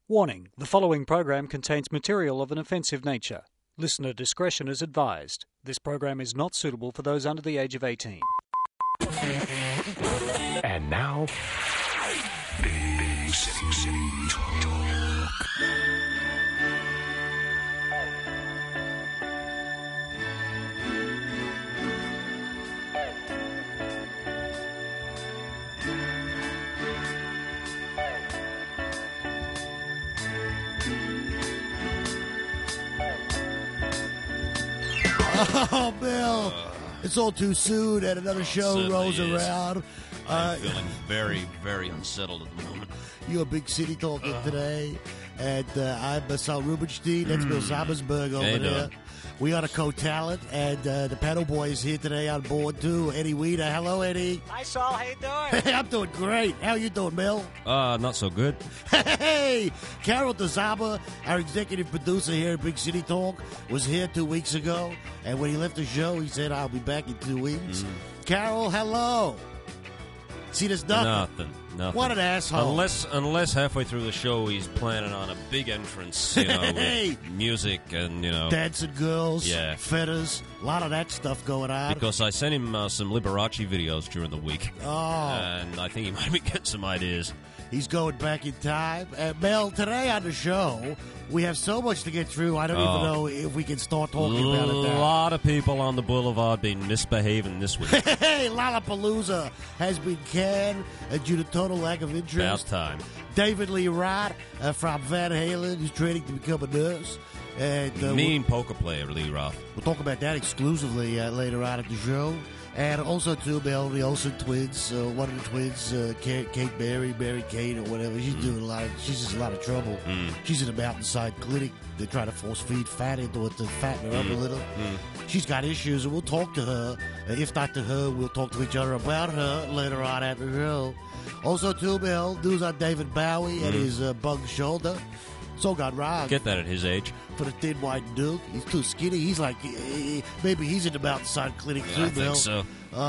Warning, the following program contains material of an offensive nature. Listener discretion is advised. This program is not suitable for those under the age of 18. And now, Big City Talk. Oh, Bill, it's all too soon, and another show rolls around. I'm feeling very, very unsettled at the moment. You're a Big City talking today, and I'm Sal Rubenstein. That's Bill Sommersberg over there. We are the co-talent, and the pedal boy is here today on board, too. Eddie Weeder. Hello, Eddie. Hi, Saul. How you doing? Hey, I'm doing great. How you doing, Bill? Not so good. Hey, Carol DeZaba, our executive producer here at Big City Talk, was here 2 weeks ago, and when he left the show, he said, I'll be back in 2 weeks. Carol, hello. See, there's nothing. Nothing. What an asshole. Unless halfway through the show he's planning on a big entrance, with music and, dancing girls, Yeah. feathers, a lot of that stuff going on. Because I sent him some Liberace videos during the week. Oh. And I think he might be getting some ideas. He's going back in time. Mel, today on the show, we have so much to get through, I don't even know if we can start talking about it now. A lot of people on the boulevard been misbehaving this week. Hey, Lollapalooza has been canned due to total lack of interest. About time. David Lee Roth from Van Halen, who's training to become a nurse. And, Mean poker player, Lee Roth. We'll talk about that exclusively later on at the show. And also, too, Mel, the Olsen twins, one of the twins, Kate Mary Kate or whatever, she's just a lot of trouble. She's in a mountainside clinic. They try to force feed fat into it to fatten her up a little. She's got issues, and we'll talk to her. If not to her, we'll talk to each other about her later on at the show. Also, too, Mel, news on David Bowie and his bug shoulder. So got wrong. Get that at his age. For the thin white dude. He's too skinny. He's like, maybe he's in the mountainside clinic too, I Bill. think so.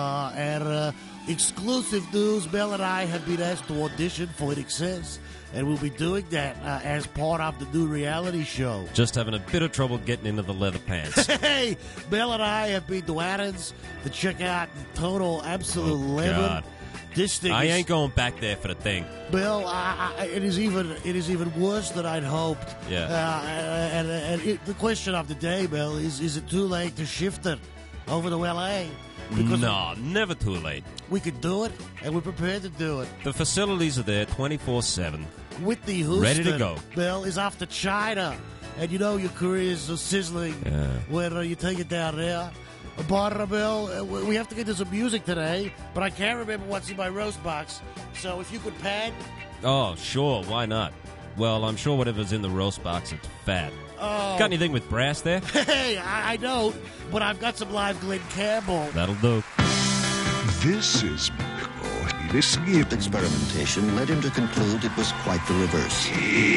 And exclusive news, Mel and I have been asked to audition for INXS, and we'll be doing that as part of the new reality show. Just having a bit of trouble getting into the leather pants. Hey, Mel and I have been to Athens to check out the total absolute lemon. God. This thing I is, ain't going back there for the thing. Bill, it is even worse than I'd hoped. Yeah. The question of the day, Bill, is it too late to shift it over to L.A.? Because No, never too late. we could do it, and we're prepared to do it. The facilities are there 24/7. Whitney Houston, Ready to go. Bill, is off to China, and you know your career is so sizzling when you take it down there. But, Bill, we have to get to some music today, but I can't remember what's in my roast box. So if you could pad. Oh, sure, why not? Well, I'm sure whatever's in the roast box is fat. Oh. Got anything with brass there? Hey, I don't, but I've got some live Glenn Campbell. That'll do. This is Big Experimentation led him to conclude it was quite the reverse.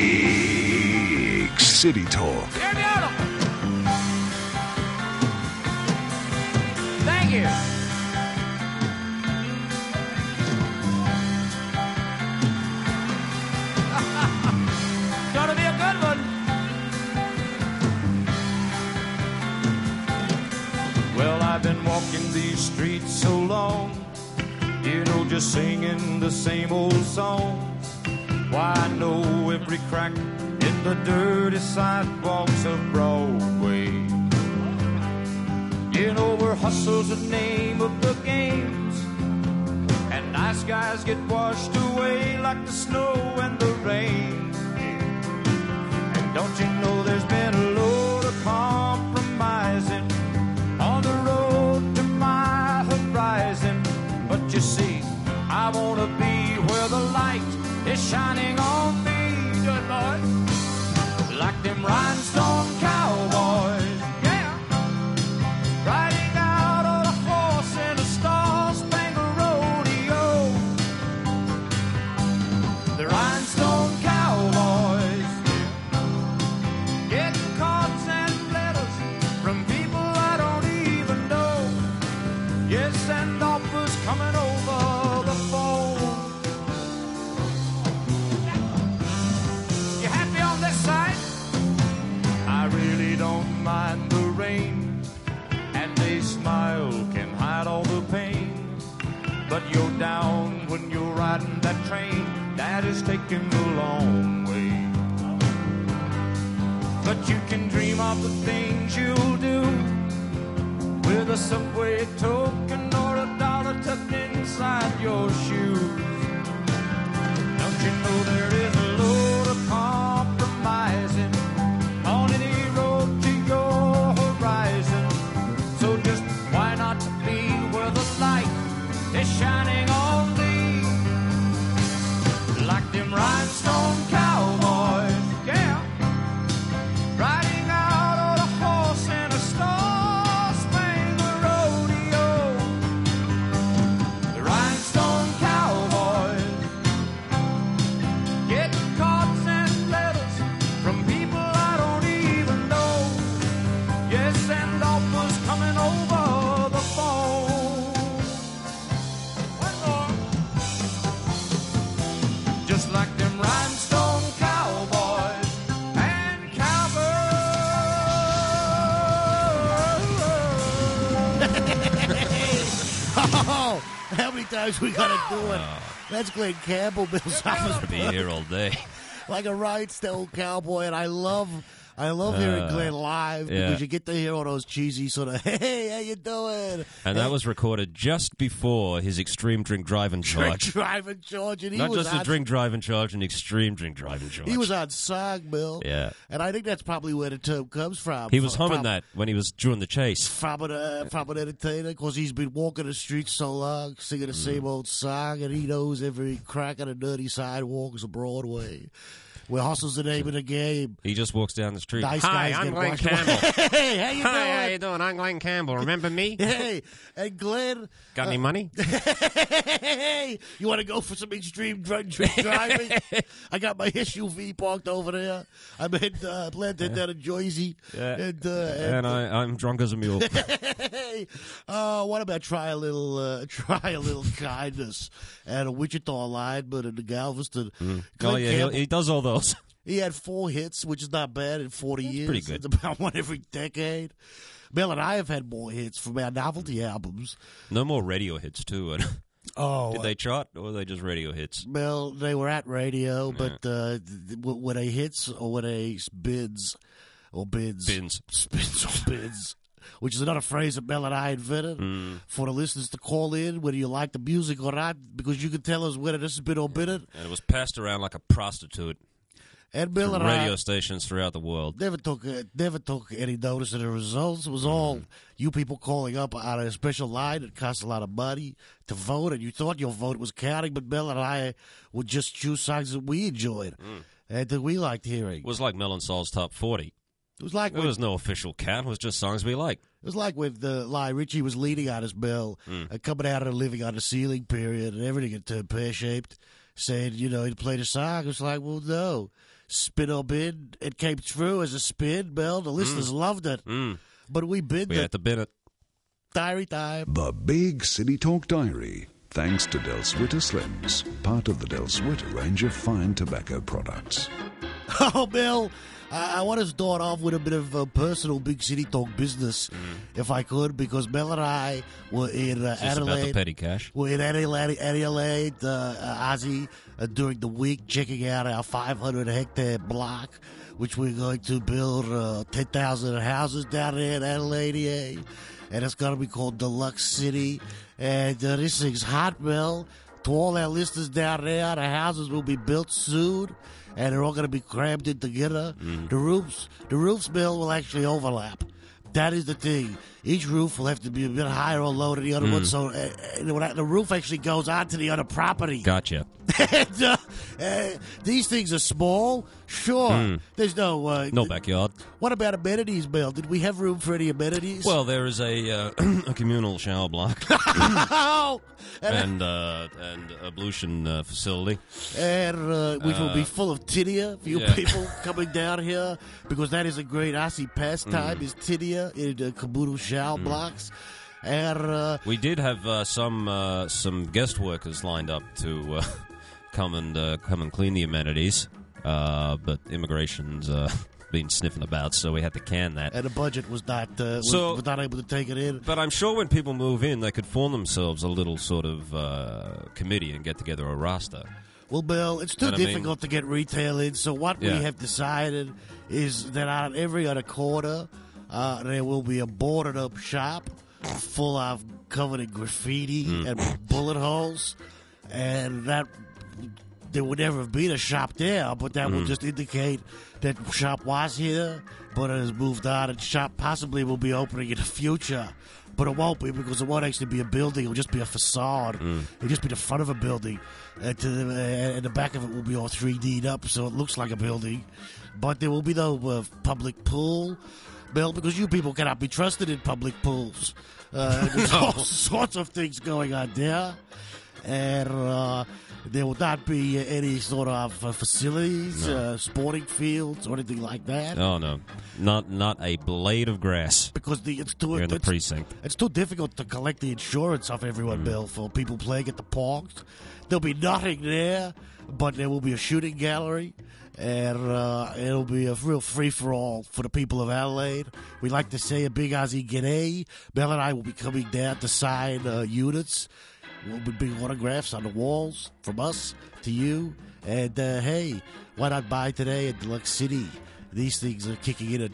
City Talk. Thank you. Gonna be a good one. Well, I've been walking these streets so long, just singing the same old songs. Why, I know every crack in the dirty sidewalks of Broadway. Where hustle's the name of the games, and nice guys get washed away like the snow and the rain. And don't you know there's been a load of compromising on the road to my horizon? But you see, I wanna be where the light is shining on me, good Lord, like them rhinestone cowboys. Riding out on a horse in a star-spangled rodeo. The rhinestone cowboy. might has taken the long way. But you can dream of the things you'll do with a subway token or a dollar tucked inside your shoes. Don't you know there is a load of compromising on any road to your horizon? So just why not be where the light is shining on thee? Like them rhinestone cowboys, yeah, riding out on a horse in a star-spangled rodeo. The rhinestone cowboys getting cards and letters from people I don't even know. Yes, and offers coming over the phone. One more. Just like them rhinestone cowboys and cowgirls. Oh, how many times we gotta do it? That's Glenn Campbell, Bill's office. Be here all day. Like a rhinestone cowboy, and I love hearing Glenn live yeah. because you get to hear all those cheesy sort of, hey, how you doing? And that was recorded just before his extreme drink driving charge. Driving George, and he Not was just a drink driving charge, an extreme drink driving charge. He was on song, Bill. Yeah. And I think that's probably where the term comes from. He was humming that when he was during the chase. From an entertainer, because he's been walking the streets so long, singing the same old song, and he knows every crack on the dirty sidewalks of Broadway. Where hustle's the name of the game. He just walks down the street. Nice Hi, guys I'm get Glenn washed Campbell. away. Hey, how you doing? Hi, how you doing? I'm Glenn Campbell. Remember me? Hey, and Glenn. Got any money? Hey, you want to go for some extreme drunk driving? I got my SUV parked over there. I'm in planted down in Jersey. Yeah. And I'm drunk as a mule. hey, what about try a little kindness at a Wichita lineman in the Galveston? Oh, yeah, he does all those. He had 4 hits, which is not bad in 40 years. pretty good. It's about one every decade. Mel and I have had more hits from our novelty albums. No more radio hits, too. Oh, Did they chart, or were they just radio hits? Well, they were at radio, but were they hits or were they bids? Or bids? Spins or bids. Which is another phrase that Mel and I invented for the listeners to call in, whether you like the music or not, because you can tell us whether this has been or been it. And it was passed around like a prostitute And Mel to and radio I stations throughout the world. never took any notice of the results. It was all you people calling up on a special line that cost a lot of money to vote, and you thought your vote was counting, but Mel and I would just choose songs that we enjoyed and that we liked hearing. It was like Mel and Sol's Top 40. It was like There was no official count. It was just songs we liked. It was like when Lionel Richie was leaning on his bell, coming out of the living on the ceiling period, and everything had turned pear-shaped, saying, he'd played a song. It was like, well, no. Spin or bid, it came through as a spin, Bell. The listeners loved it. But we bid We it. had to bin it. Diary time. The Big City Talk Diary, thanks to Del Switter Slims, part of the Del Switter range of fine tobacco products. Oh, Bill, I want to start off with a bit of personal Big City Talk business, if I could, because Mel and I were in Just about the Adelaide. petty cash. We're in Adelaide, Aussie, during the week, checking out our 500-hectare block, which we're going to build 10,000 houses down there in Adelaide, and it's going to be called Deluxe City. And this thing's hot, Mel. To all our listeners down there, the houses will be built soon, and they're all going to be crammed in together. The roofs, Bill, will actually overlap. That is the thing. Each roof will have to be a bit higher or lower than the other one, so the roof actually goes onto the other property. Gotcha. And, these things are small, sure. There's no No backyard. What about amenities, Bill? Did we have room for any amenities? Well, there is a communal shower block and ablution facility. and which will be full of tinea for you yeah. people coming down here, because that is a great Aussie pastime, is tinea in communal shower blocks. And We did have some guest workers lined up to come and clean the amenities, but immigration's been sniffing about, so we had to can that. the budget was not was not able to take it in. But I'm sure when people move in, they could form themselves a little sort of committee and get together a roster. Well, Bill, it's too And I mean- difficult to get retail in, so what we Yeah. have decided is that on every other corner, there will be a boarded-up shop full of covered in graffiti and bullet holes, and that there would never have been a shop there, but that will just indicate that shop was here, but it has moved on, and shop possibly will be opening in the future. But it won't be, because it won't actually be a building. It will just be a facade. It'll just be the front of a building. And the back of it will be all 3D'd up, so it looks like a building. But there will be no public pool, Bill, because you people cannot be trusted in public pools. There's all sorts of things going on there. And there will not be any sort of facilities, sporting fields, or anything like that. Oh, no. Not a blade of grass Because it's too here in the precinct. It's too difficult to collect the insurance off everyone, Bill, for people playing at the parks. There'll be nothing there, but there will be a shooting gallery, and it'll be a real free-for-all for the people of Adelaide. We like to say a big Aussie g'day. Bill and I will be coming down to sign units. We'll be big autographs on the walls from us to you. And, hey, why not buy today at Deluxe City? These things are kicking in at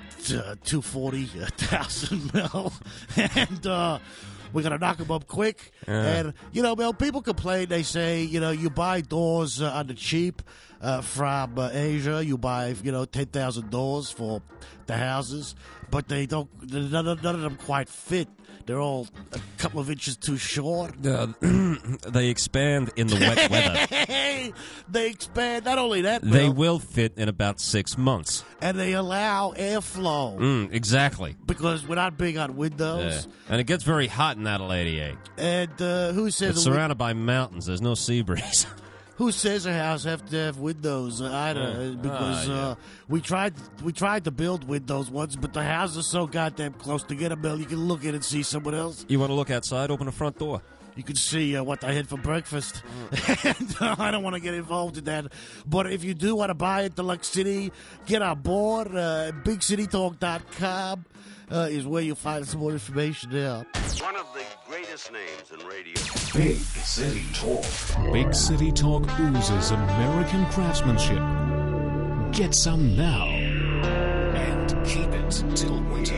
$240,000 mil. And we're going to knock them up quick. And, Bill, people complain. They say, you buy doors on the cheap from Asia. You buy, $10,000 for the houses. But they don't, none of them quite fit. They're all a couple of inches too short. They expand in the wet weather. They expand. Not only that, They Bill, will fit in about 6 months. and they allow airflow. Exactly. Because we're not big on windows. And it gets very hot in Adelaide, eh? And who It's says surrounded by mountains. There's no sea breeze. who says a house have to have windows either? Because we tried to build windows once, but the houses are so goddamn close together, Bill. You can look in and see someone else. You want to look outside? Open the front door. You can see what I had for breakfast. And, I don't want to get involved in that. But if you do want to buy at Deluxe City, get on board. BigCityTalk.com is where you'll find some more information there. One of the greatest names in radio. Big City Talk. Big City Talk oozes American craftsmanship. Get some now and keep it till winter.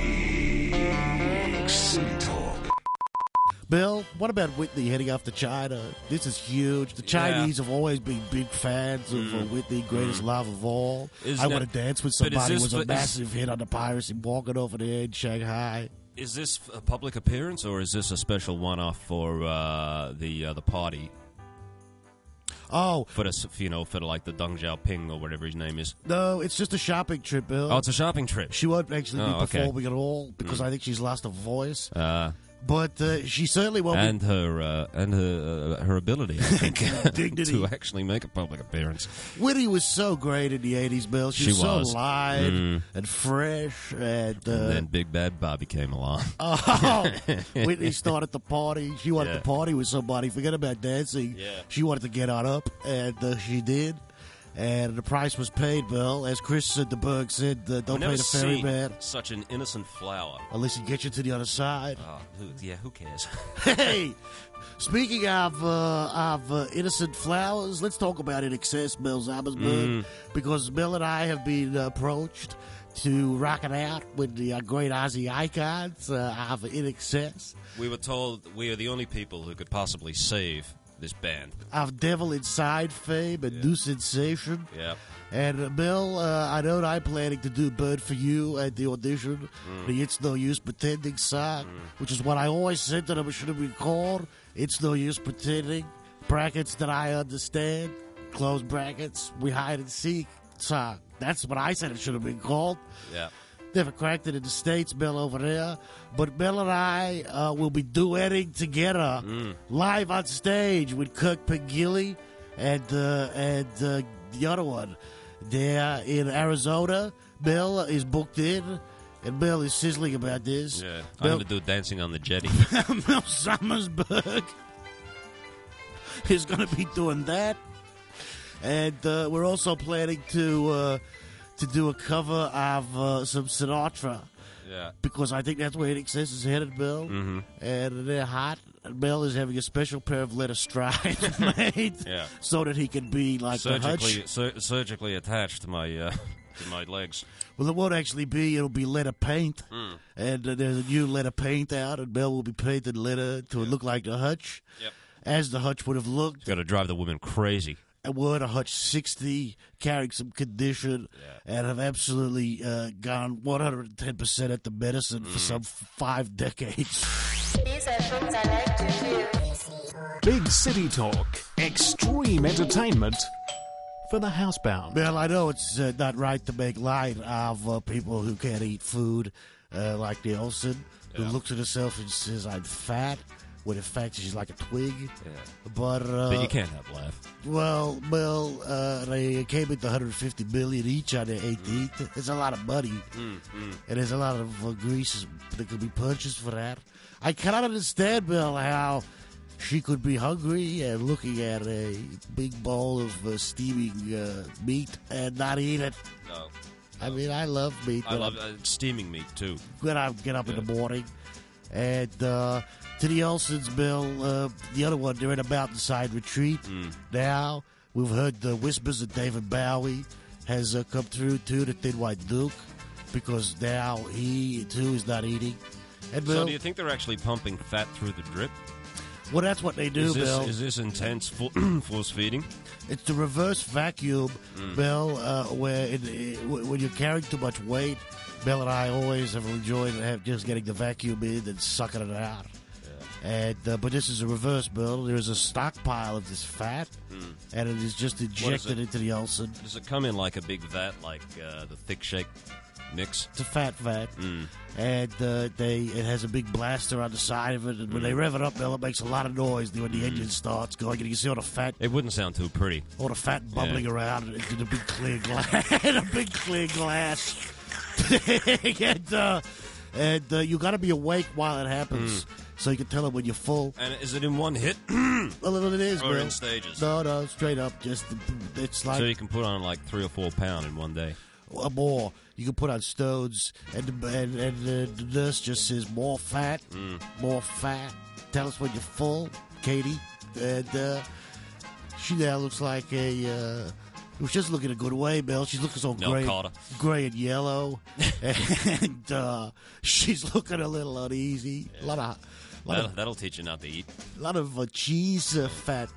Big City Talk. Bill, what about Whitney heading off to China? This is huge. The Chinese have always been big fans of Whitney, greatest love of all. Is I that- Want to Dance with but is Somebody this- was a but is- massive hit on the piracy walking over there in Shanghai. Is this a public appearance, or is this a special one-off for the party? Oh, For the for like the Deng Xiaoping or whatever his name is. no, it's just a shopping trip, Bill. Oh, it's a shopping trip. She won't actually be Oh, okay. performing at all because I think she's lost her voice. But she certainly won't and her ability, I think, Dignity. to actually make a public appearance. be. Whitney was so great in the 80s, Bill. She was so live and fresh. And Then Big Bad Bobby came along. Whitney started the party. She wanted to party with somebody. Forget about dancing. Yeah. She wanted to get on up, and she did. And the price was paid, Bill. As Chris DeBerg said, don't I've never pay the ferryman seen such an innocent flower. unless he gets you to the other side. Oh, who cares? Hey, speaking of innocent flowers, let's talk about In Excess, Bill Zammersberg, because Bill and I have been approached to rock it out with the great Aussie icons of In Excess, We were told we are the only people who could possibly save this band. of Devil Inside fame and New Sensation. Yeah. And Bill, I know that I'm planning to do Bird for You at the audition, the It's No Use Pretending song, which is what I always said to them it should have been called. It's No Use Pretending, brackets that I understand, close brackets, we hide and seek song. That's what I said it should have been called. Yeah. Never cracked it in the States, Bill, over there. But Bill and I will be duetting together live on stage with Kirk Pengilly and the other one. They're in Arizona. Bill is booked in, and Bill is sizzling about this. Yeah. I'm Bill, going to do Dancing on the Jetty. Bill Sommersberg is going to be doing that. And we're also planning to to do a cover of some Sinatra. Yeah. Because I think that's where Excess is headed, Bill. Mm-hmm. And they're hot. And Bill is having a special pair of leather strides made so that he can be like a Hutch. Surgically attached to my to my legs. Well, it won't actually be. It'll be leather paint. And there's a new leather paint out, and Bill will be painted leather to look like the Hutch. Yep. As the Hutch would have looked. Got to drive the women crazy. And would a Hutch 60, carrying some condition, and have absolutely gone 110% at the medicine for some 5 decades. These are things I like to do. Big City Talk. Extreme entertainment for the housebound. Well, I know it's not right to make light of people who can't eat food, like the Olsen, who looks at herself and says, I'm fat, when in fact she's like a twig. Yeah. But you can't have laugh. Well, they came into $150 million each on their 18th. It's a lot of money. And there's a lot of grease that could be purchased for that. I cannot understand, Bill, how she could be hungry and looking at a big bowl of steaming meat and not eat it. No. I mean, I love meat. I love steaming meat, too. When I get up in the morning. And to the Olsens, Bill, the other one, they're in a mountainside retreat. Now, we've heard the whispers that David Bowie has come through, too, the Thin White Duke, because now he, too, is not eating. And Bill, so do you think they're actually pumping fat through the drip? Well, that's what they do, Bill. Is this intense force feeding? It's the reverse vacuum, Bill, where when you're carrying too much weight, Bill and I always have enjoyed just getting the vacuum in and sucking it out. Yeah. And but this is a reverse, Bill. There is a stockpile of this fat, and it is just injected into the Olsen. Does it come in like a big vat, like the Thick Shake mix? It's a fat vat, and it has a big blaster on the side of it. And when they rev it up, Bill, it makes a lot of noise when the engine starts going. And you can see all the fat. It wouldn't sound too pretty. All the fat bubbling around into the big clear glass. A big clear glass. and you got to be awake while it happens, so you can tell it when you're full. And is it in one hit? Well, it is, or Bill. in stages? No, straight up. Just it's like so you can put on like 3 or 4 pounds in one day. More. You can put on stones, and the nurse just says more fat, more fat. Tell us when you're full, Katie. And she now looks like a. She's just looking a good way, Bill. She's looking so gray and yellow, and she's looking a little uneasy. Yeah. That'll teach you not to eat. A lot of cheese fat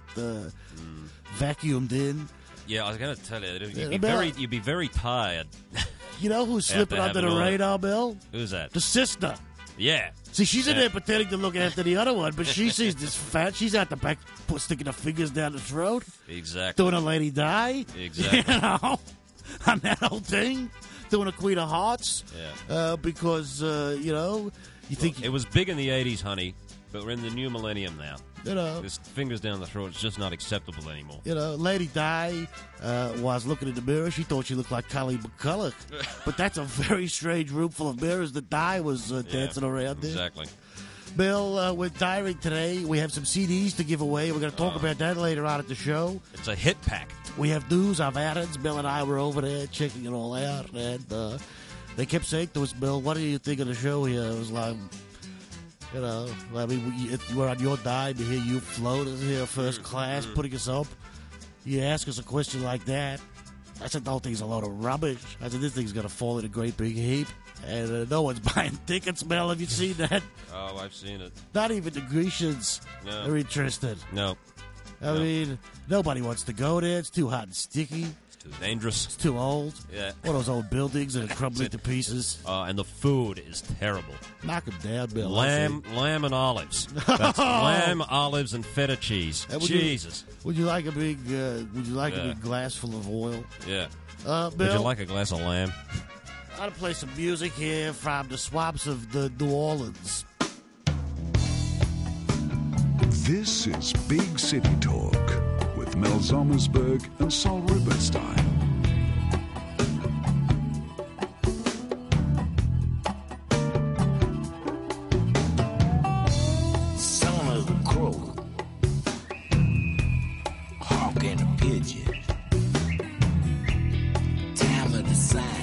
vacuumed in. Yeah, I was gonna tell you, you'd be very tired. You know who's slipping under the radar, Bill? Who's that? The sister. Yeah. See, she's in there pretending to look after the other one, but she sees this fat. She's out the back, sticking her fingers down the throat. Exactly. Doing a lady die. Exactly. You know, on that whole thing. Doing a Queen of Hearts. Yeah. Because, you think... It was big in the 80s, honey, but we're in the new millennium now. You know. This fingers down the throat is just not acceptable anymore. You know, Lady Di was looking in the mirror. She thought she looked like Colleen McCulloch. But that's a very strange room full of mirrors that Di was dancing around in. Exactly. Bill, we're diaring today. We have some CDs to give away. We're going to talk about that later on at the show. It's a hit pack. We have news of ads. Bill and I were over there checking it all out. And they kept saying to us, Bill, what do you think of the show here? It was like... You know, I mean, we're on your dime to hear you floating here first class, putting us up. You ask us a question like that. I said, the whole thing's a load of rubbish. I said, this thing's going to fall in a great big heap. And no one's buying tickets, Mel. Have you seen that? Oh, I've seen it. Not even the Grecians are interested. No. I mean, nobody wants to go there. It's too hot and sticky. Too dangerous. It's too old. Yeah. One of those old buildings that are crumbling to pieces. And the food is terrible. Knock them down, Bill. Lamb and olives. That's lamb, olives, and feta cheese. Jesus. Would you like a big? Would you like a big glass full of oil? Yeah. Bill, would you like a glass of lamb? I'm gonna play some music here from the swamps of the New Orleans. This is Big City Talk with Mel Zommersberg and Sol Rubenstein. Son of the crow, hawk and a pigeon, time of the sign.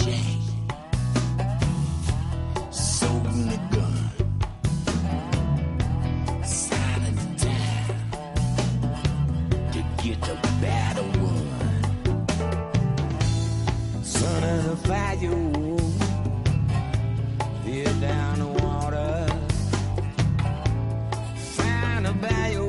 J. Soaking the gun. Signing the time to get the battle won. Son of the fire, veer down the water. Find a bayou.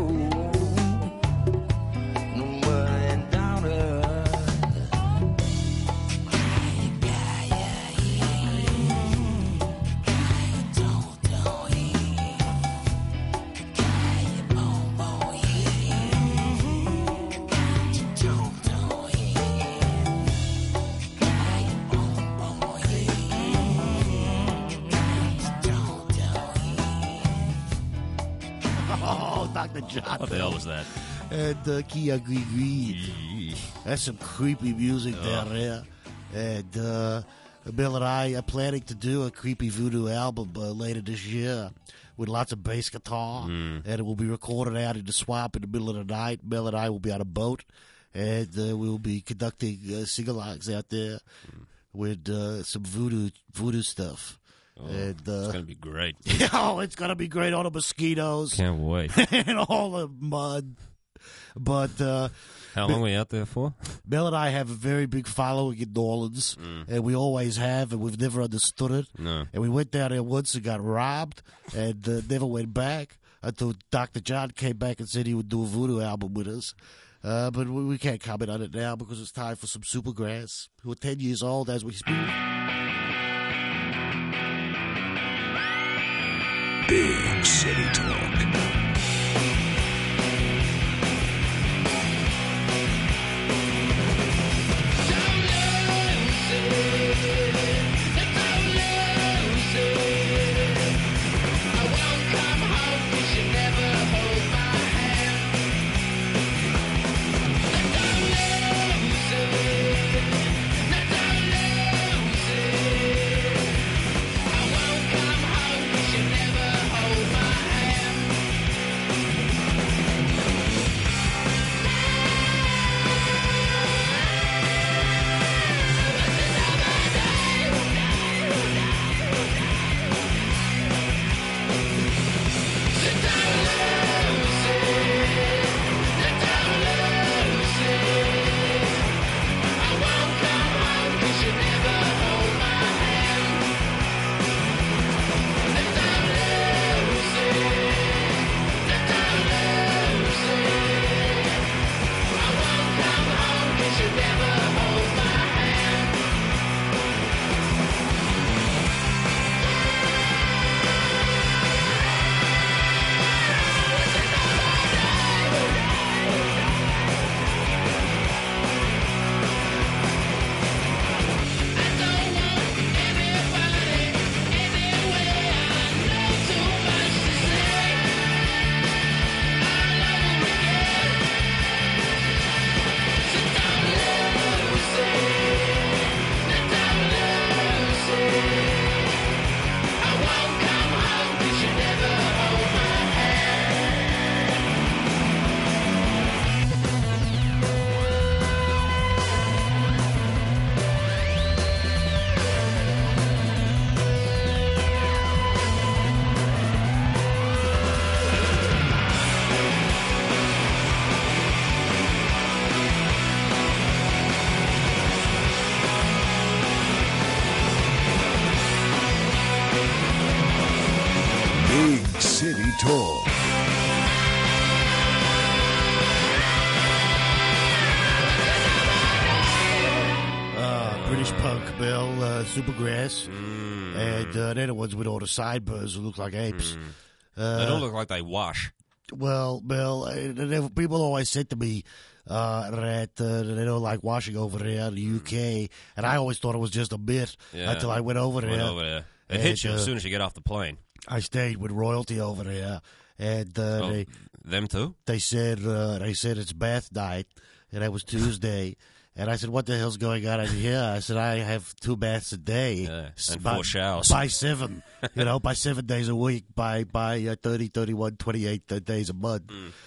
Dr. John. What the hell was that? And Kia Green. That's some creepy music down there. And Bill and I are planning to do a creepy voodoo album later this year with lots of bass guitar. And it will be recorded out in the swamp in the middle of the night. Bill and I will be on a boat. And we'll be conducting sing-alongs out there with some voodoo stuff. Oh, and, it's going to be great. Oh, it's going to be great. All the mosquitoes. Can't wait. And all the mud. But how long were you out there for? Bill and I have a very big following in New Orleans, and we always have, and we've never understood it. No. And we went down there once and got robbed, and never went back until Dr. John came back and said he would do a voodoo album with us. But we can't comment on it now because it's time for some Supergrass, who are 10 years old as we speak. Big City Talk. City Talk. British punk, Bill, Supergrass, and they're the ones with all the sideburns who look like apes. They don't look like they wash. Well, Bill, people always said to me that they don't like washing over there in the UK, and I always thought it was just a bit until I went over there. It hits you as soon as you get off the plane. I stayed with royalty over there, and them too. They said it's bath night, and that was Tuesday. And I said, what the hell's going on in here? I said, I have 2 baths a day. And 4 showers. By 7, by 7 days a week, by 30, 31, 28 days a month.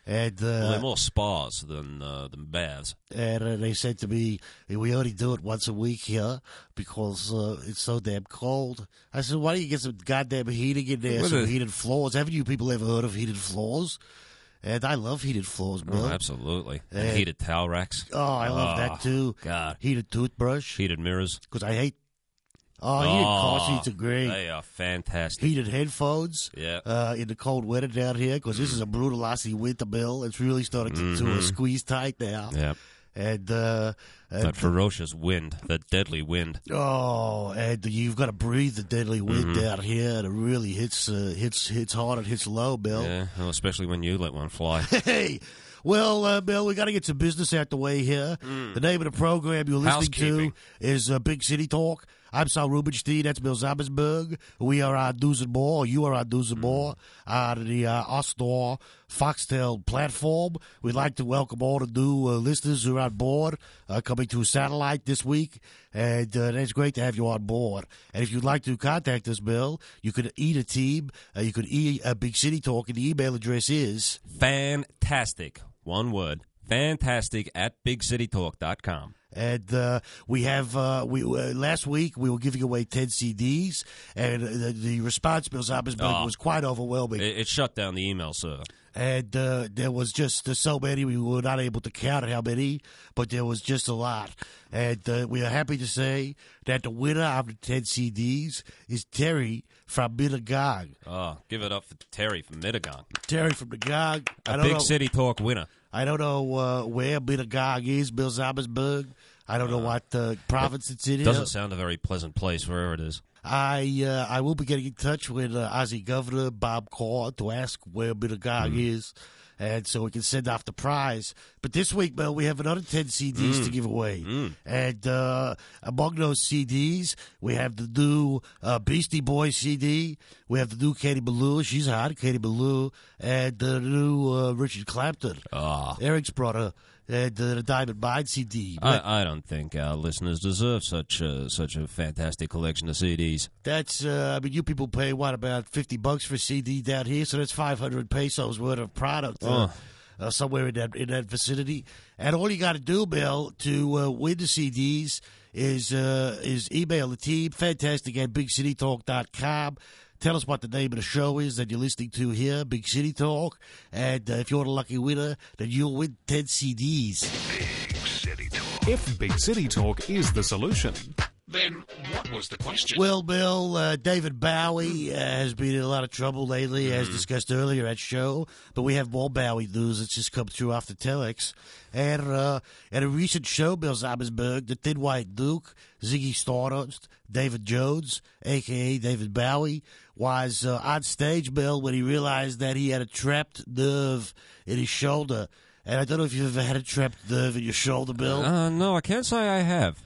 And well, they're more spas than baths. And they said to me, we only do it once a week here because it's so damn cold. I said, why don't you get some goddamn heating in there, some heated floors? Haven't you people ever heard of heated floors? And I love heated floors, bro. Oh, absolutely. And heated towel racks. Oh, I love that, too. God. Heated toothbrush. Heated mirrors. Because I hate... heated car seats are great. They are fantastic. Heated headphones. Yeah. In the cold weather down here, because this is a brutal Aussie winter, Bill. It's really starting to squeeze tight now. Yeah. And that ferocious wind, that deadly wind. Oh, and you've got to breathe the deadly wind down here, and it really hits hard and hits low, Bill. Yeah, well, especially when you let one fly. Hey, well, Bill, we got to get some business out the way here. The name of the program you're listening to is Big City Talk. I'm Sal Rubenstein. That's Bill Zammersberg. We are on News and More. You are on News and More on the Ostor Foxtel platform. We'd like to welcome all the new listeners who are on board coming to satellite this week. And it's great to have you on board. And if you'd like to contact us, Bill, you could a team. You could Big City Talk, and the email address is... Fantastic. One word. Fantastic at bigcitytalk.com. And we have last week we were giving away 10 CDs, and the response, Bill Zammersberg, was quite overwhelming. It shut down the email server. And there was just so many, we were not able to count how many, but there was just a lot. And we are happy to say that the winner of the 10 CDs is Terry from Mittagong. Oh, give it up for Terry from Mittagong. Terry from Mittagong. A Big City Talk winner. I don't know where Mittagong is, Bill Zammersberg. I don't know what province it's in. Doesn't sound a very pleasant place, wherever it is. I will be getting in touch with Aussie Governor Bob Corr to ask where Mittagong is, and so we can send off the prize. But this week, Bill, we have another 10 CDs to give away. And among those CDs, we have the new Beastie Boys CD. We have the new Katie Ballou. She's hot, Katie Ballou. And the new Richard Clapton, Eric's brother. And the Diamond Mine CD. I don't think our listeners deserve such a fantastic collection of CDs. That's, you people pay, about $50 for a CD down here, so that's 500 pesos worth of product somewhere in that vicinity. And all you got to do, Bill, to win the CDs is email the team, fantastic at bigcitytalk.com. Tell us what the name of the show is that you're listening to here, Big City Talk. And if you're the lucky winner, then you'll win 10 CDs. Big City Talk. If Big City Talk is the solution, then what was the question? Well, Bill, David Bowie has been in a lot of trouble lately, as discussed earlier at show. But we have more Bowie news that's just come through off the telex. And at a recent show, Bill Zammersberg, the Thin White Duke, Ziggy Stardust, David Jones, a.k.a. David Bowie, was on stage, Bill, when he realized that he had a trapped nerve in his shoulder. And I don't know if you've ever had a trapped nerve in your shoulder, Bill. No, I can't say I have.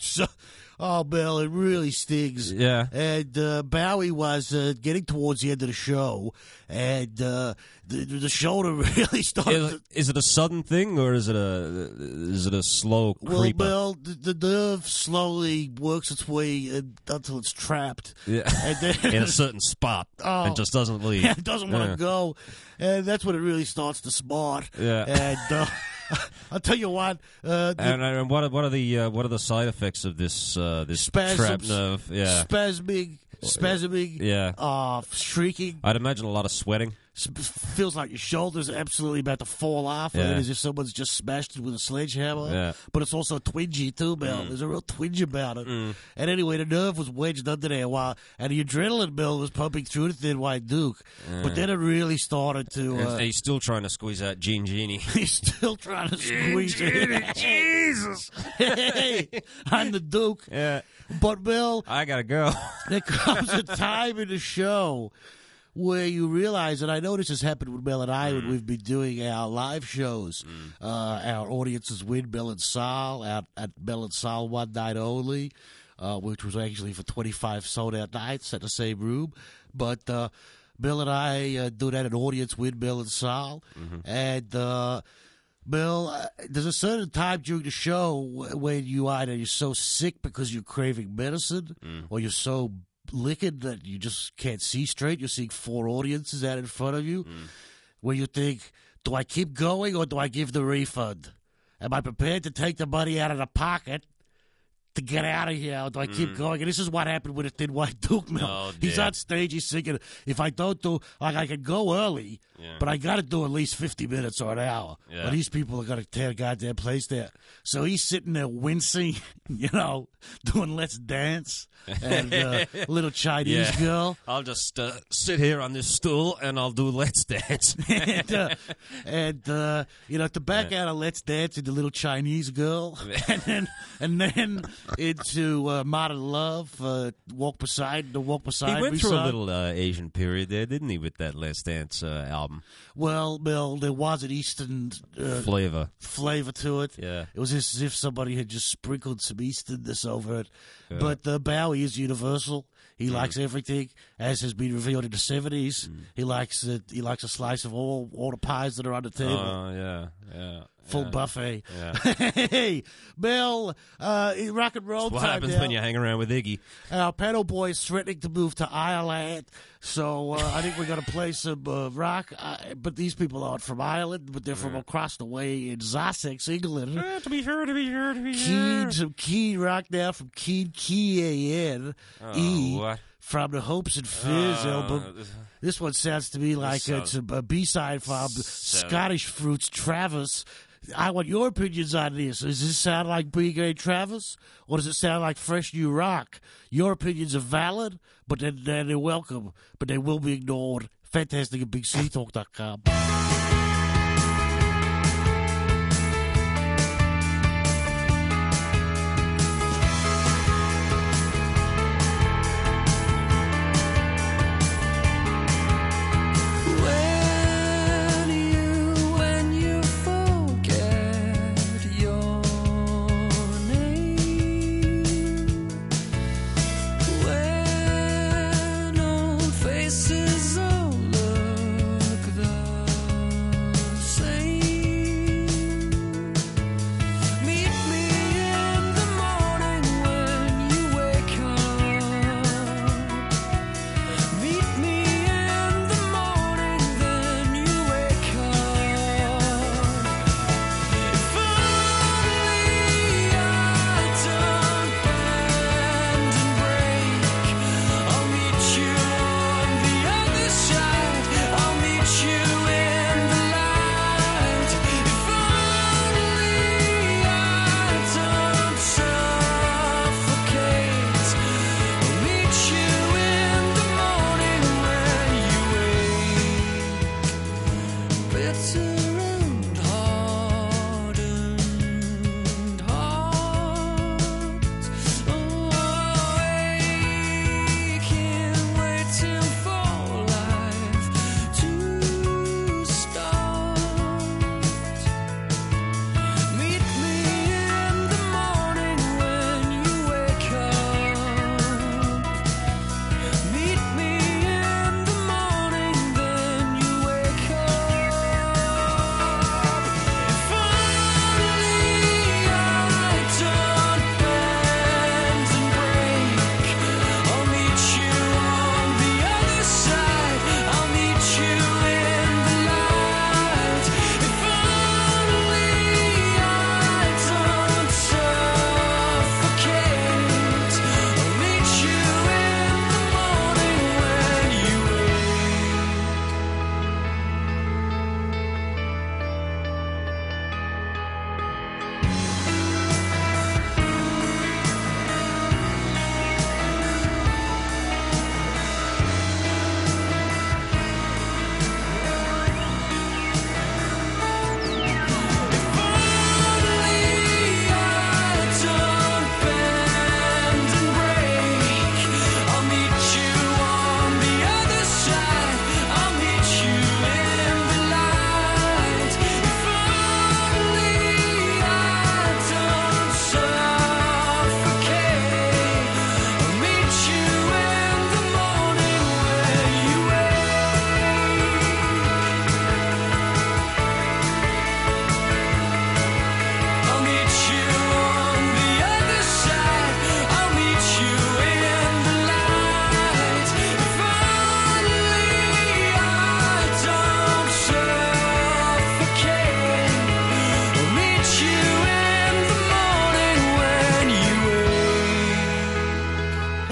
Oh, Bill, it really stings. Yeah. And Bowie was getting towards the end of the show, and the shoulder really started. Is it a sudden thing, or is it a slow creeper? Well, Bill, the nerve slowly works its way until it's trapped. Yeah. And then, in a certain spot, and just doesn't leave. Yeah, it doesn't want to go, and that's when it really starts to smart. Yeah. And I'll tell you what. And what are the side effects of this trapped nerve? Yeah. Spasming. Yeah. Shrieking. I'd imagine a lot of sweating. Feels like your shoulder's absolutely about to fall off, as if someone's just smashed it with a sledgehammer. Yeah. But it's also twingy too, Bill. There's a real twinge about it. And anyway, the nerve was wedged under there and the adrenaline, Bill, was pumping through the Thin White Duke. But then it really started to. He's still trying to squeeze out Gene Genie. He's still trying to squeeze it. Jesus. Hey, I'm the Duke. Yeah. But Bill, I gotta go. There comes a time in the show where you realize, and I know this has happened with Mel and I when we've been doing our live shows. Our audiences win Mel and Sal at Mel and Sal one night only, which was actually for 25 sold-out nights at the same room. But Bill and I do that at audience win Mel and Sal. And Bill, there's a certain time during the show when you're so sick because you're craving medicine, or you're so licking that you just can't see straight. You're seeing 4 audiences out in front of you, where you think, Do I keep going or do I give the refund? Am I prepared to take the money out of the pocket to get out of here, or do I keep going? And this is what happened with a Thin White Duke Mill. Oh, He's dear. on stage, he's singing, if I don't do, like, I can go early, but I got to do at least 50 minutes or an hour. Yeah. Or these people are going to tear a goddamn place there. So he's sitting there wincing, doing Let's Dance, and little Chinese girl. I'll just sit here on this stool and I'll do Let's Dance. and to back out of Let's Dance into little Chinese girl, and then into Modern Love, Walk Beside He Me went through song. a little Asian period there, didn't he, with that Let's Dance album? Well, Bill, there was an Eastern Flavor. to it. Yeah. It was as if somebody had just sprinkled some Easternness over it. Yeah. But Bowie is universal. He likes everything, as has been revealed in the 70s. He likes it. He likes a slice of all the pies that are on the table. Oh, yeah. Full buffet. Yeah. Hey, Bill, rock and roll What time happens now. when you hang around with Iggy? Our pedal boy is threatening to move to Ireland, so I think we're going to play some rock. But these people aren't from Ireland, but they're from across the way in Sussex, England. To be sure. Some Keen rock now from Keen K-A-N-E. What? From the Hopes and Fears album. This one sounds to me like it's a B-side from Scottish Fruits, Travis. I want your opinions on this. Does this sound like Big A Travis, or does it sound like fresh new rock? Your opinions are valid, but they're welcome, but they will be ignored. Fantastic at BigCityTalk.com. Faces all look the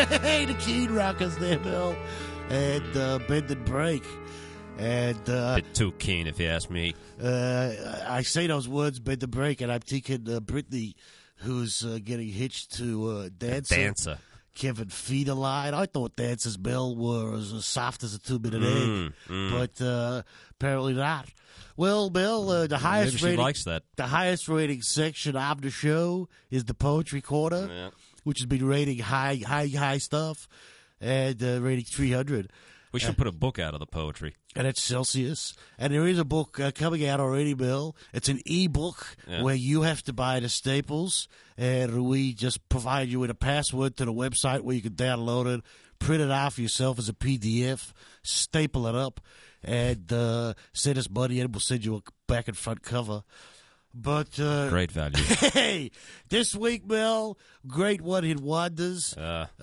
Hey, the Keen Rockers there, Bill. And Bend and Break. And bit too keen, if you ask me. I say those words, Bend and Break, and I'm thinking Brittany, who's getting hitched to Dancer. Kevin Federline. I thought Dancer's Bill were as soft as a 2-minute egg, but apparently not. Well, Bill, the highest Maybe she likes that. The highest rating section of the show is the Poetry Corner, which has been rating high stuff, and rating 300. We should put a book out of the poetry. And it's Celsius. And there is a book coming out already, Bill. It's an e-book where you have to buy the staples, and we just provide you with a password to the website where you can download it, print it out for yourself as a PDF, staple it up, and send us money, and we'll send you a back and front cover. But great value. Hey, this week, Bill, great one-hit wonders.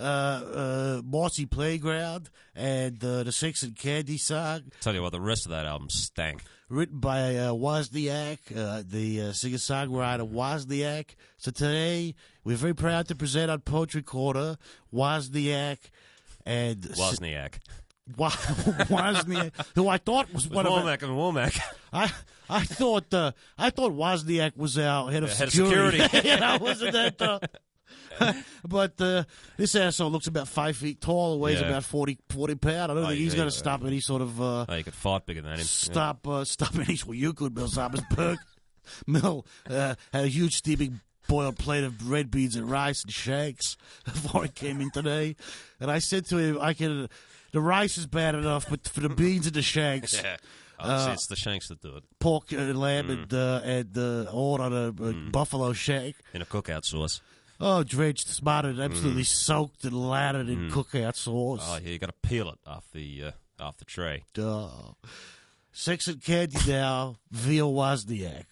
Marcy Playground and the Sex and Candy song. Tell you what, the rest of that album stank. Written by Wozniak, the singer-songwriter Wozniak. So today, we're very proud to present on Poetry Corner Wozniak and Wozniak. Wozniak, who I thought was one Womack of and Womack. I thought Wozniak was our head of security. Wasn't that? But this asshole looks about 5 feet tall and weighs about 40 pounds. I don't think he's going to stop any sort of. You could fight bigger than him. Stop any. Well, you could, Bill Sommersberg. Mel had a huge steaming boiled plate of red beans and rice and shanks before he came in today, and I said to him, the rice is bad enough, but for the beans and the shanks. It's the shanks that do it. Pork and lamb and all on a buffalo shank. In a cookout sauce. Oh, drenched, smarted, absolutely soaked and laddered in cookout sauce. Oh, yeah, you got to peel it off the tray. Sex and Candy now, via Wozniak.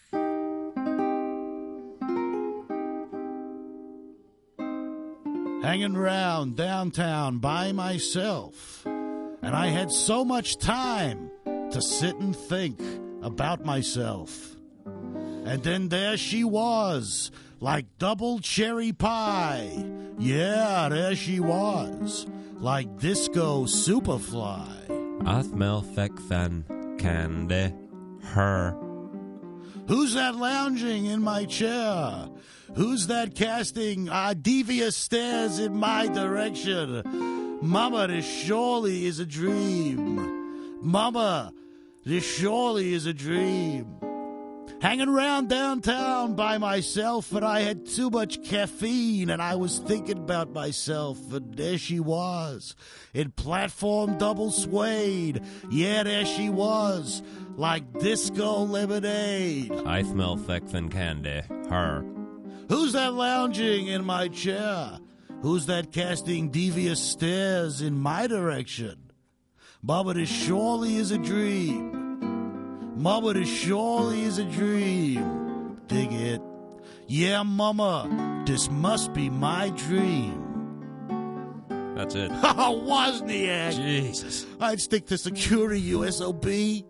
Hanging around downtown by myself, and I had so much time to sit and think about myself. And then there she was, like double cherry pie. Yeah, there she was, like disco superfly. Athmel feck van Kande, her. Who's that lounging in my chair? Who's that casting devious stares in my direction? Mama, this surely is a dream. Mama, this surely is a dream. Hanging around downtown by myself, and I had too much caffeine, and I was thinking about myself, and there she was, in platform double suede. Yeah, there she was, like disco lemonade. Athmel feck van Kande, her. Who's that lounging in my chair? Who's that casting devious stares in my direction? Mama, this surely is a dream. Mama, this surely is a dream. Dig it. Yeah, Mama, this must be my dream. That's it. Oh, Wozniak. Jesus. I'd stick to security, USOB.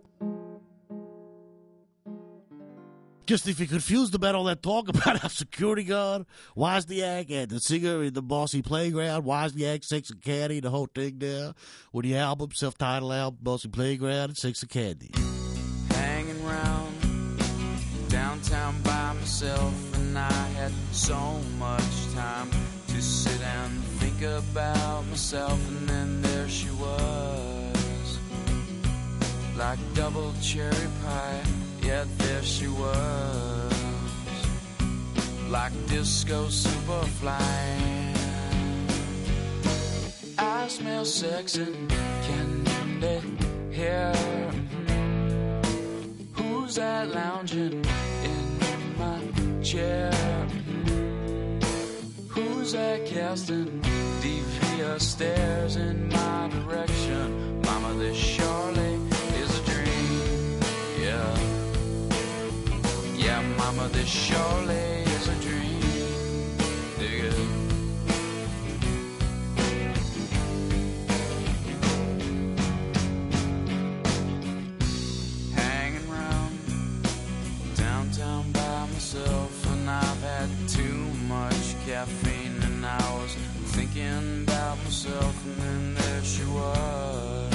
Just if you confused about all that talk about our security guard, Wozniak and the singer in the Bossy Playground, Wozniak, Sex and Candy, the whole thing there, with the album, self-titled album, Bossy Playground, and Sex and Candy. Hanging around downtown by myself, and I had so much time to sit and think about myself, and then there she was, like double cherry pie. Yeah, there she was, like disco superfly. I smell sex and candy here. Who's that lounging in my chair? Who's that casting devious stares in my direction? Mama, this surely is a dream. Yeah. Yeah, Mama, this surely is a dream. Dig it. Hanging around downtown by myself, and I've had too much caffeine, and and I was thinking about myself, and then there she was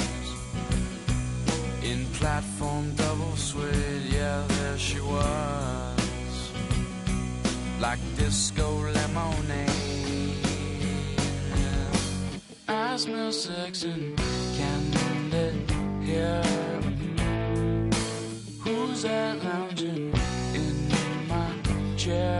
in platform double suede. Yeah, there she was, like disco lemonade. I smell sex and candy here. Who's that lounging in my chair?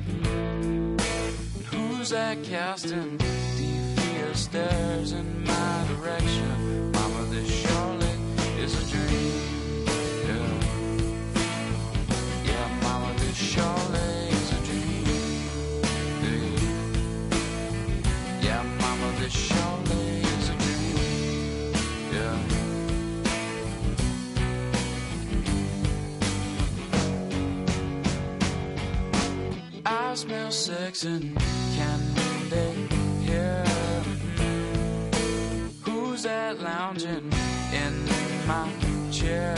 Who's that casting devious stares in my direction? Mama, this surely is a dream. Yeah, yeah, mama, this surely is a dream. Yeah, mama, this surely is a dream. Yeah. I smell sex and candy here. Who's that lounging in my chair?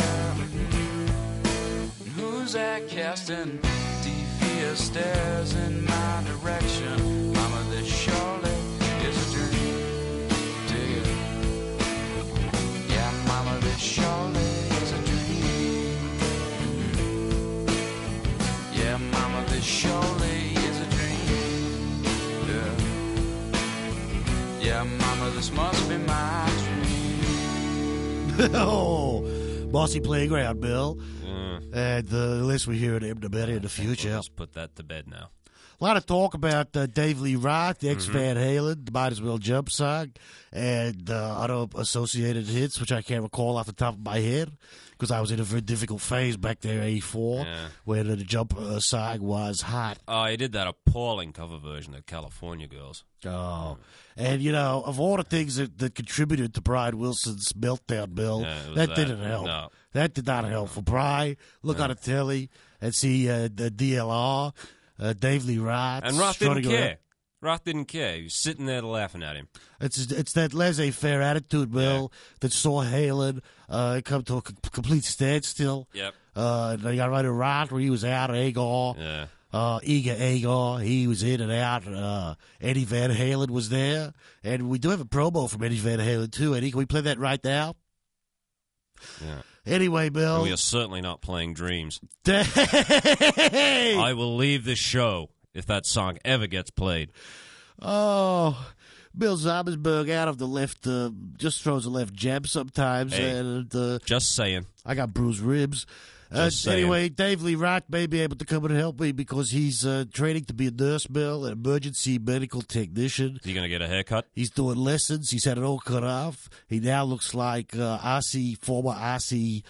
Who's that casting devious stares in my direction? Mama, this surely is a dream. Dig it. Yeah, mama, this surely is a dream. Yeah, mama, this surely is a dream. Yeah, yeah, mama, this must be my dream. Oh, Bossy Playground, Bill. And the less we hear of him, the better in the future. We'll just put that to bed now. A lot of talk about Dave Lee Roth, the ex-Van Halen, the Might As Well Jump song, and other associated hits, which I can't recall off the top of my head, because I was in a very difficult phase back there, 84, where the Jump song was hot. Oh, he did that appalling cover version of California Girls. Oh. And, you know, of all the things that contributed to Brian Wilson's meltdown, Bill, that didn't help. No. That did not help. For Brian, look on the telly and see the DLR, Dave Lee Roth. And Roth didn't care. Roth didn't care. He was sitting there laughing at him. It's that laissez-faire attitude, Bill, that saw Halen come to a complete standstill. Yep. They got right to Roth where he was out, Agar. Yeah. Eager Agar, he was in and out. Eddie Van Halen was there. And we do have a promo from Eddie Van Halen, too. Eddie, can we play that right now? Yeah. Anyway, Bill. And we are certainly not playing Dreams. Hey! I will leave this show if that song ever gets played. Oh, Bill Zomersberg out of the left, just throws a left jab sometimes. Hey, and just saying. I got bruised ribs. Anyway, Dave Lee Roth may be able to come and help me because he's training to be a nurse, Bill, an emergency medical technician. Is he going to get a haircut? He's doing lessons. He's had it all cut off. He now looks like former RC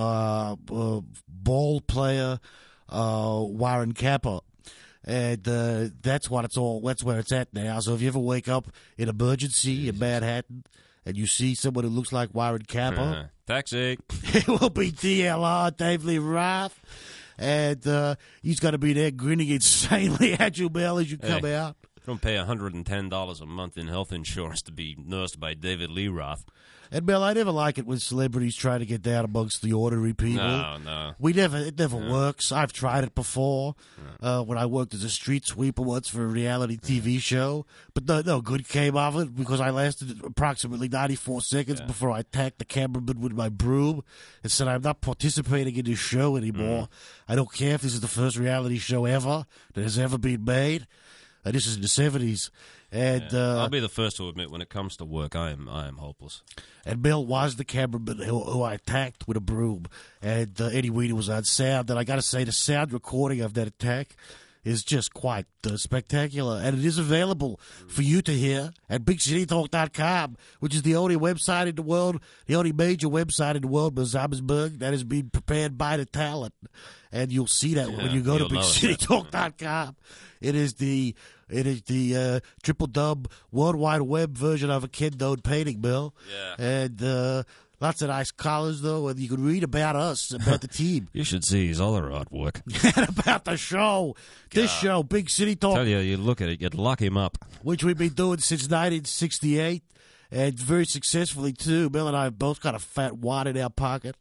ball player Warren Kappa. And that's where it's at now. So if you ever wake up in emergency in Manhattan and you see someone who looks like Warren Kappa, taxi. It will be DLR, Dave Lee Roth. And he's going to be there grinning insanely at you, Bill, as you come out. Don't pay $110 a month in health insurance to be nursed by David Lee Roth. And, Bill, I never like it when celebrities try to get down amongst the ordinary people. No. It never works. I've tried it before when I worked as a street sweeper once for a reality TV show. But no good came of it because I lasted approximately 94 seconds before I attacked the cameraman with my broom and said, I'm not participating in this show anymore. I don't care if this is the first reality show ever that has ever been made. This is in the 70s. And I'll be the first to admit, when it comes to work, I am hopeless. And Bill was the cameraman who I attacked with a broom. And Eddie Weiner was on sound. And I got to say, the sound recording of that attack is just quite spectacular. And it is available for you to hear at BigCityTalk.com, which is the only website in the world, the only major website in the world, Zomersberg, that has been prepared by the talent. And you'll see that when you go to BigCityTalk.com. It is the triple dub World Wide Web version of a Ken Dode painting, Bill. Yeah. And lots of nice colors, though, and you can read about us, about the team. You should see his other artwork. And about the show. This show, Big City Talk. I tell you look at it, you'd lock him up. Which we've been doing since 1968. And very successfully, too. Bill and I have both got a fat wad in our pocket.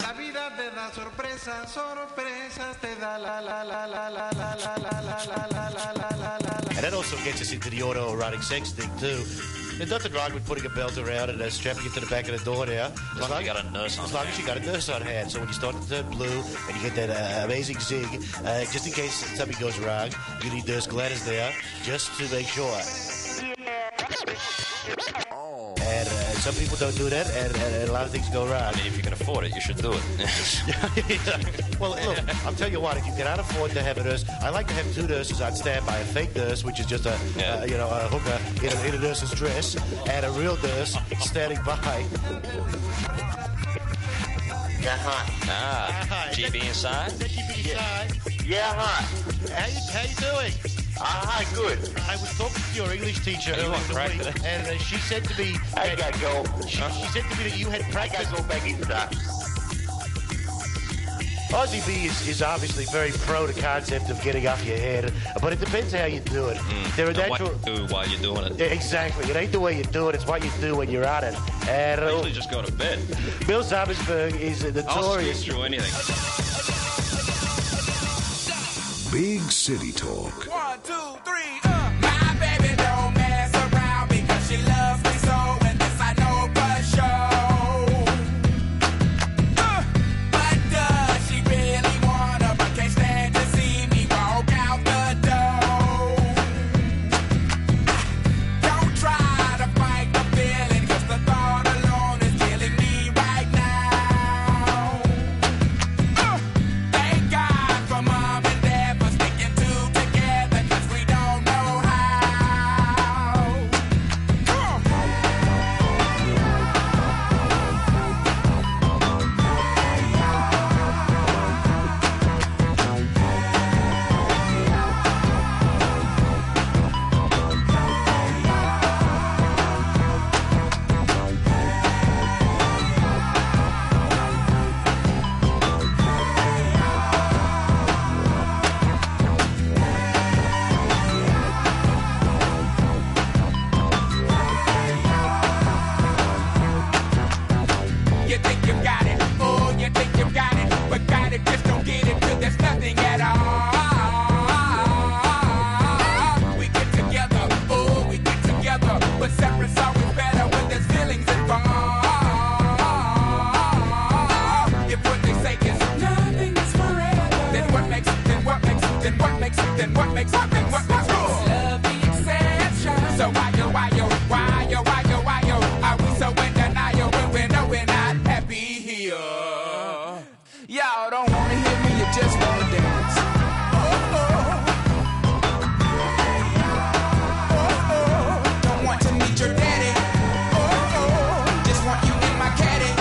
And then also gets us into the autoerotic sex thing too. There's nothing wrong with putting a belt around and strapping it to the back of the door now. As long as you got a nurse on As long as you got a nurse on hand. So when you start to turn blue and you get that amazing zig, just in case something goes wrong, you need Nurse Gladys there just to make sure. And some people don't do that, and a lot of things go wrong. I mean, if you can afford it, you should do it. Well, look, I'll tell you what. If you cannot afford to have a nurse, I like to have two nurses on standby: a fake nurse, which is just a hooker in a nurse's dress, and a real nurse standing by. Yeah, hi. Ah, GB inside? GB inside? Yeah, hi. How you doing? Hi, good. I was talking to your English teacher You earlier want in the crack week, today? and she said to me... I gotta go. She said to me that you had I practiced... gotta go back inside. Aussie B is obviously very pro the concept of getting off your head, but it depends how you do it. There are What you do while you're doing it. Yeah, exactly. It ain't the way you do it, it's what you do when you're on it. And I usually just go to bed. Bill Sommersberg is I'll notorious. squeeze through anything. Big City Talk. 1, 2, 3, My baby don't mess around because she loves me so, and this I know for sure. But does she really wanna, but can't stand to see me walk out the door? Don't try to fight the feeling, 'cause the thought alone is killing me right now. Thank God for mom and dad for sticking two together, 'cause we don't know how. Come on. You think you got it, oh, you think you got it, but got it, just don't get it, 'cause there's nothing at all. We get together, oh, we get together, but separate's always better when there's feelings involved. If what they say is nothing is forever, then what makes rule? Love the exception. So why yo, are we so in denial when we know we're not happy here? Y'all don't wanna hear me, you just wanna dance. Don't want to meet your daddy. Just want you in my caddy.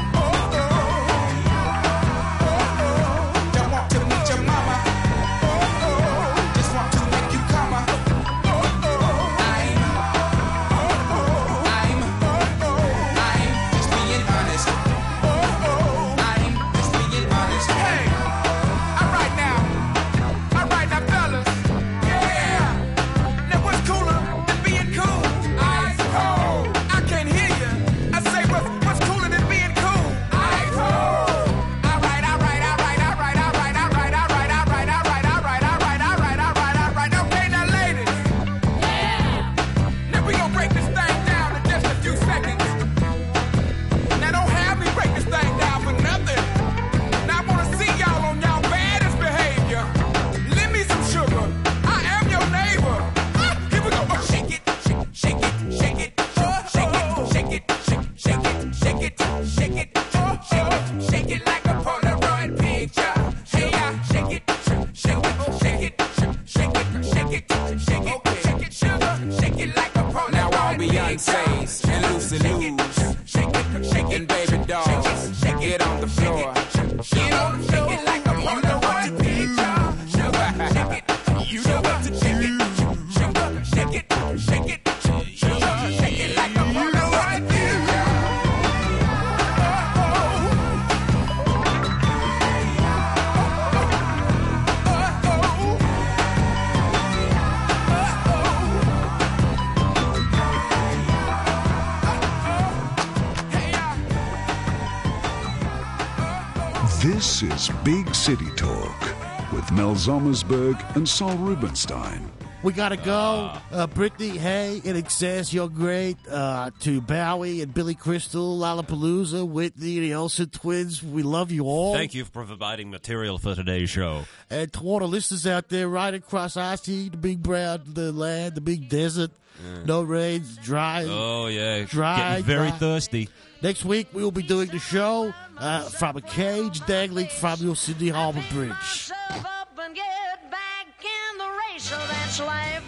Don't want to meet your mama. Just want to make you come. I'm just being honest. I'm just being honest. Hey, alright now, fellas. Yeah. Now what's cooler than being cool? Ice cold. I can't hear you. I say what's cooler than being cool? Ice cold. Alright. Okay, now ladies. Now we gon' break this thing down in just a few seconds. Now don't have me break this thing down for nothing. Now I wanna see y'all on y'all baddest behavior. Lend me some sugar. I am your neighbor. Here we go. Shake it. Shake it like a Polaroid picture. Hey, shake it, sugar. Shake it like a Polaroid. Now all Beyonce's and Lucy Lou's and baby dolls, get on the floor. Get on the floor. Shake it like a Polaroid picture. Sugar, shake it. You know what to do. Sugar, shake it. Shake it like a Polaroid picture. This is Big City Talk with Mel Sommersberg and Sol Rubenstein. We got to go. Brittany, hey, In Excess, you're great. To Bowie and Billy Crystal, Lollapalooza, Whitney, the Olsen twins, we love you all. Thank you for providing material for today's show. And to all the listeners out there right across I-C, the big brown, the land, the big desert, no rains, dry. Oh, yeah. Dry. Getting very dry. thirsty. Next week, we will be doing the show from a cage dangling from your Sydney Harbour Bridge. And get back in the race, so that's life.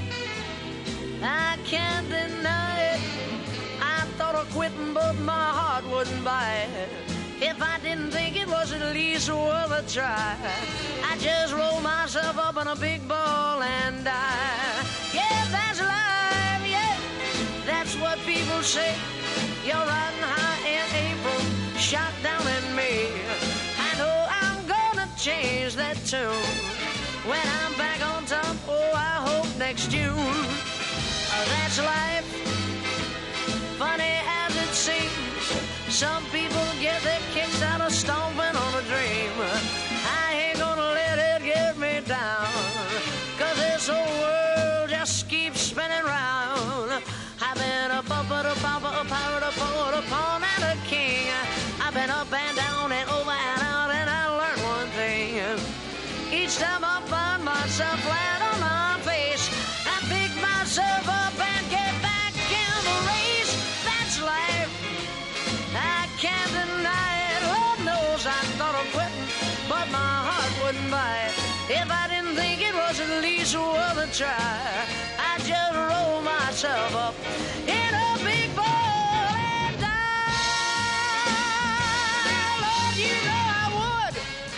I can't deny it. I thought of quitting, but my heart wouldn't buy it. If I didn't think it was at least worth a try, I just roll myself up in a big ball and die. Yeah, that's life, yeah, that's what people say. You're riding high in April, shot down in May. I know I'm gonna change that tune when I'm back on top, oh, I hope next June. That's life, funny as it seems. Some people get their kicks out of stomping on a dream. I ain't gonna let it get me down, 'cause this whole world just keeps spinning round. I've been a bumper, a pirate, a poet, a pawn, and a king. I've been up and down and over and out, and I learned one thing. Each time I find myself flat on my face, I pick myself up and get back in the race. That's life, I can't deny it. Lord knows I thought of quitting, but my heart wouldn't buy it. If I didn't think it was at least worth a try, I'd just roll myself up in a big ball and die. Lord, you know I would.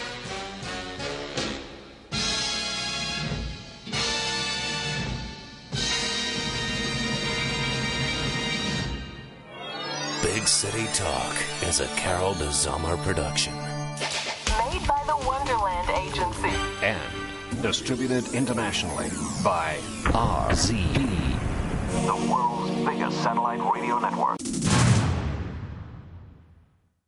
Big City Talk is a Carol DeZommer production. Made by the Wonderland Agency. And distributed internationally by RZB, the world's biggest satellite radio network.